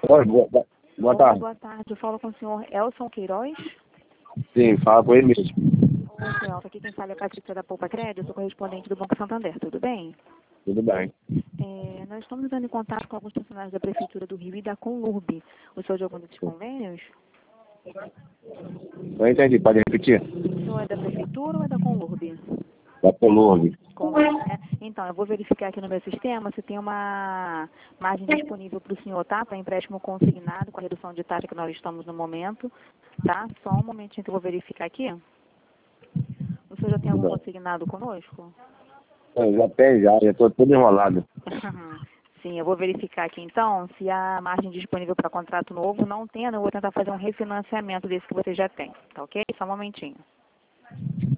Oi, boa tarde. Boa tarde. Eu falo com o senhor Elson Queiroz. Sim, fala com ele mesmo. Oi, senhor Elson. Aqui quem fala é a Patrícia da Poupa Crédito. Eu sou correspondente do Banco Santander. Tudo bem? Tudo bem. Nós estamos entrando em contato com alguns funcionários da Prefeitura do Rio e da Conlurb. O senhor de algum desses convênios? Não entendi, pode repetir? O senhor é da Prefeitura ou é da Conlurb? Da Colurbe. Conlurb, né? Então, eu vou verificar aqui no meu sistema se tem uma margem disponível para o senhor, tá? Para empréstimo consignado com a redução de taxa que nós estamos no momento, tá? Só um momentinho que eu vou verificar aqui. O senhor já tem algum consignado conosco? Eu já tem, já estou tudo enrolado. Sim, eu vou verificar aqui então, se a margem disponível para contrato novo não tem, eu vou tentar fazer um refinanciamento desse que você já tem, tá ok? Só um momentinho.